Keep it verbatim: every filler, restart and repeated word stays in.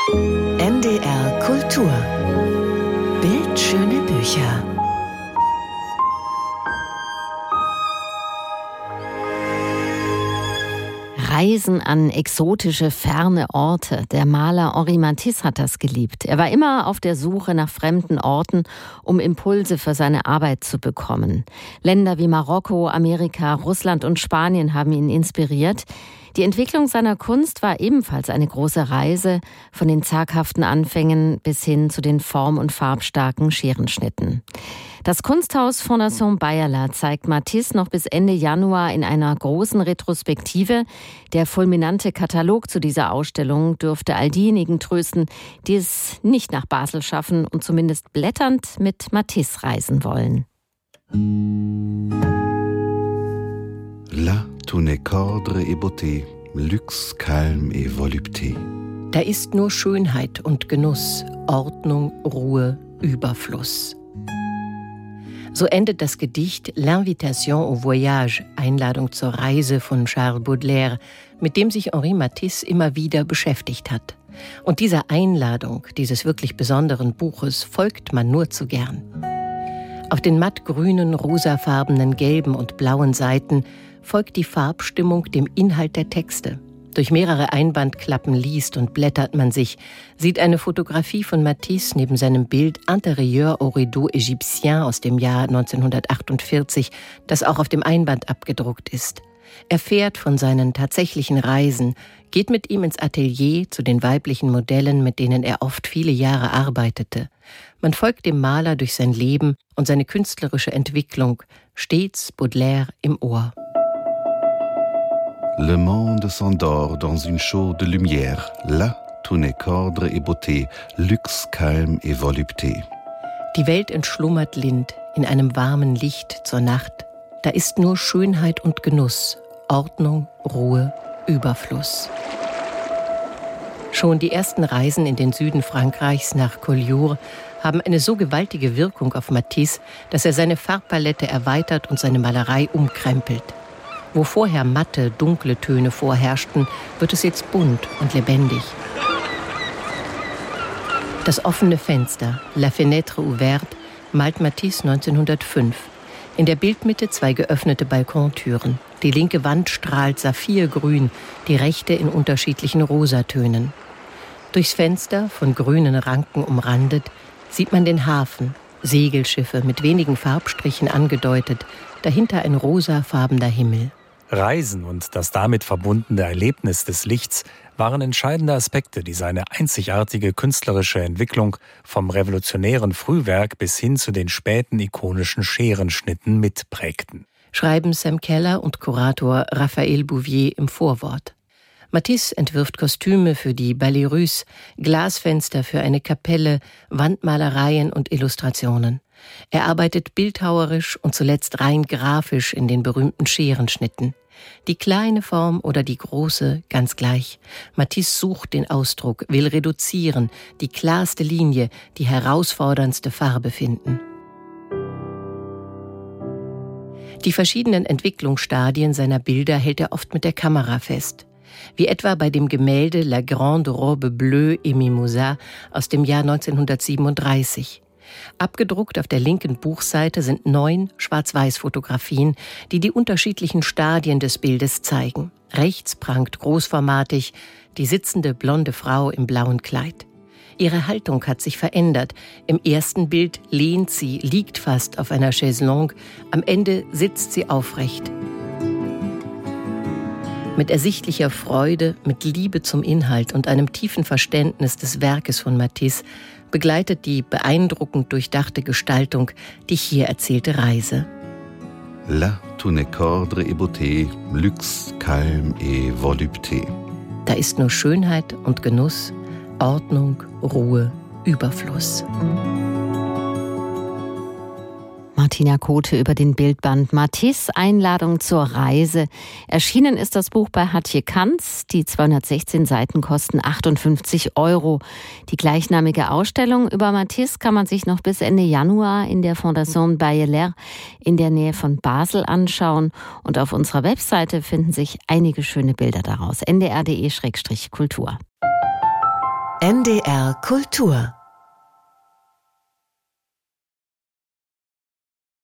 N D R Kultur. Bildschöne Bücher. Reisen an exotische, ferne Orte. Der Maler Henri Matisse hat das geliebt. Er war immer auf der Suche nach fremden Orten, um Impulse für seine Arbeit zu bekommen. Länder wie Marokko, Amerika, Russland und Spanien haben ihn inspiriert. Die Entwicklung seiner Kunst war ebenfalls eine große Reise, von den zaghaften Anfängen bis hin zu den form- und farbstarken Scherenschnitten. Das Kunsthaus Fondation Bayerler zeigt Matisse noch bis Ende Januar in einer großen Retrospektive. Der fulminante Katalog zu dieser Ausstellung dürfte all diejenigen trösten, die es nicht nach Basel schaffen und zumindest blätternd mit Matisse reisen wollen. Là, tout n'est qu'ordre et beauté, luxe, calme et volupté. Da ist nur Schönheit und Genuss, Ordnung, Ruhe, Überfluss. So endet das Gedicht L'Invitation au Voyage, Einladung zur Reise von Charles Baudelaire, mit dem sich Henri Matisse immer wieder beschäftigt hat. Und dieser Einladung, dieses wirklich besonderen Buches, folgt man nur zu gern. Auf den mattgrünen, rosafarbenen, gelben und blauen Seiten folgt die Farbstimmung dem Inhalt der Texte. Durch mehrere Einbandklappen liest und blättert man sich, sieht eine Fotografie von Matisse neben seinem Bild Intérieur au Rideau Égyptien aus dem Jahr neunzehnhundertachtundvierzig, das auch auf dem Einband abgedruckt ist. Er fährt von seinen tatsächlichen Reisen, geht mit ihm ins Atelier zu den weiblichen Modellen, mit denen er oft viele Jahre arbeitete. Man folgt dem Maler durch sein Leben und seine künstlerische Entwicklung, stets Baudelaire im Ohr. Le monde s'endort dans une chaude lumière. Là, tout n'est qu'ordre et beauté, luxe, calme et volupté. Die Welt entschlummert lind in einem warmen Licht zur Nacht. Da ist nur Schönheit und Genuss, Ordnung, Ruhe, Überfluss. Schon die ersten Reisen in den Süden Frankreichs nach Collioure haben eine so gewaltige Wirkung auf Matisse, dass er seine Farbpalette erweitert und seine Malerei umkrempelt. Wo vorher matte, dunkle Töne vorherrschten, wird es jetzt bunt und lebendig. Das offene Fenster, La Fenêtre ouverte, malt Matisse neunzehnhundertfünf. In der Bildmitte zwei geöffnete Balkontüren. Die linke Wand strahlt saphirgrün, die rechte in unterschiedlichen Rosatönen. Durchs Fenster, von grünen Ranken umrandet, sieht man den Hafen, Segelschiffe mit wenigen Farbstrichen angedeutet, dahinter ein rosafarbener Himmel. Reisen und das damit verbundene Erlebnis des Lichts waren entscheidende Aspekte, die seine einzigartige künstlerische Entwicklung vom revolutionären Frühwerk bis hin zu den späten ikonischen Scherenschnitten mitprägten. Schreiben Sam Keller und Kurator Raphael Bouvier im Vorwort. Matisse entwirft Kostüme für die Ballet Russe, Glasfenster für eine Kapelle, Wandmalereien und Illustrationen. Er arbeitet bildhauerisch und zuletzt rein grafisch in den berühmten Scherenschnitten. Die kleine Form oder die große, ganz gleich. Matisse sucht den Ausdruck, will reduzieren, die klarste Linie, die herausforderndste Farbe finden. Die verschiedenen Entwicklungsstadien seiner Bilder hält er oft mit der Kamera fest. Wie etwa bei dem Gemälde La Grande Robe Bleue et Mimosa aus dem Jahr neunzehnhundertsiebenunddreißig. Abgedruckt auf der linken Buchseite sind neun Schwarz-Weiß-Fotografien, die die unterschiedlichen Stadien des Bildes zeigen. Rechts prangt großformatig die sitzende blonde Frau im blauen Kleid. Ihre Haltung hat sich verändert. Im ersten Bild lehnt sie, liegt fast auf einer Chaiselongue. Am Ende sitzt sie aufrecht. Mit ersichtlicher Freude, mit Liebe zum Inhalt und einem tiefen Verständnis des Werkes von Matisse begleitet die beeindruckend durchdachte Gestaltung die hier erzählte Reise. Là, tout n'est qu'ordre et beauté, luxe, calme et volupté. Da ist nur Schönheit und Genuss, Ordnung, Ruhe, Überfluss. Martina Kote über den Bildband Matisse, Einladung zur Reise. Erschienen ist das Buch bei Hatje Kanz. Die zweihundertsechzehn Seiten kosten achtundfünfzig Euro. Die gleichnamige Ausstellung über Matisse kann man sich noch bis Ende Januar in der Fondation Bayerler in der Nähe von Basel anschauen. Und auf unserer Webseite finden sich einige schöne Bilder daraus. n d r punkt d e slash kultur. N D R Kultur